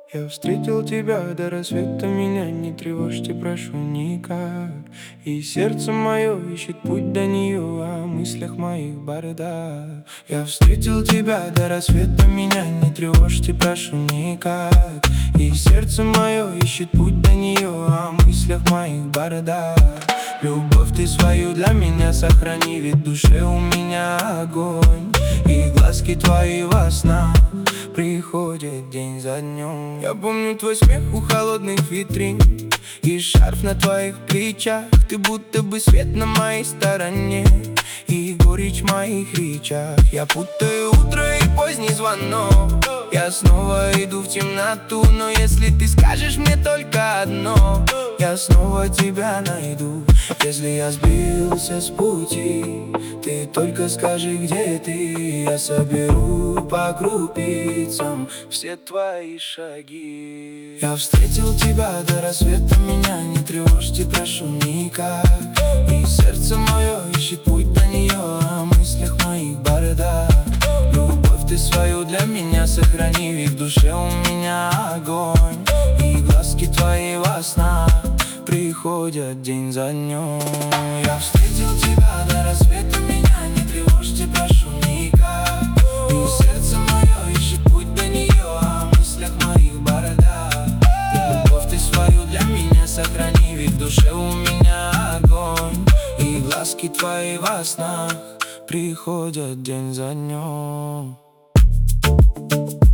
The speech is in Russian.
Я встретил тебя до рассвета, меня не тревожьте, прошу никак. И сердце мое ищет путь до нее, а в мыслях моих бардак. Я встретил тебя до рассвета, меня не тревожьте, прошу никак. И сердце мое ищет путь до нее, а в мыслях моих бардак. Любовь ты свою для меня сохрани, ведь в душе у меня огонь. И глазки твои во снах приходит день за днем. Я помню твой смех у холодных витрин и шарф на твоих плечах. Ты будто бы свет на моей стороне и горечь в моих речах. Я путаю утро и поздний звонок. Я снова иду в темноту, но если ты скажешь мне только одно, я снова тебя найду. Если я сбился с пути, ты только скажи, где ты. Я соберу по крупицам все твои шаги. Я встретил тебя до рассвета, меня не тревожьте, прошу никак. И сердце мое ищет путь до нее, а в мыслях моих бардак. Любовь ты свою для меня сохрани, ведь в душе у меня огонь. И глазки твои во снах приходят день за днем. Я встретил тебя до рассвета, меня не тревожьте, прошу никак. И сердце мое ищет путь до нее, а в мыслях моих бардак. Любовь ты свою для меня сохрани, ведь в душе у меня огонь. И глазки твои во снах приходят день за днем.